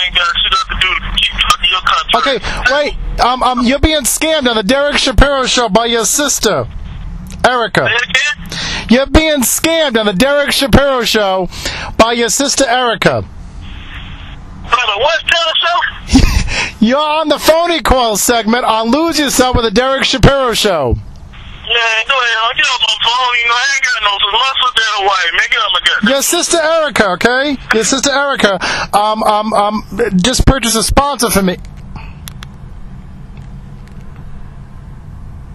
ain't got shit else to do to keep talking your country. Okay, wait. You're being scammed on the Derek Shapiro Show by your sister, Erica. Say it again? You're being scammed on the Derek Shapiro Show by your sister, Erica. Brother, what's the show? You're on the phony call segment on Lose Yourself with the Derek Shapiro Show. Yeah, go ahead. I'll get on my phone. You know, I ain't got no muscle there away. Make it up my gut. Your sister Erica, okay? Your sister Erica, just purchased a sponsor for me.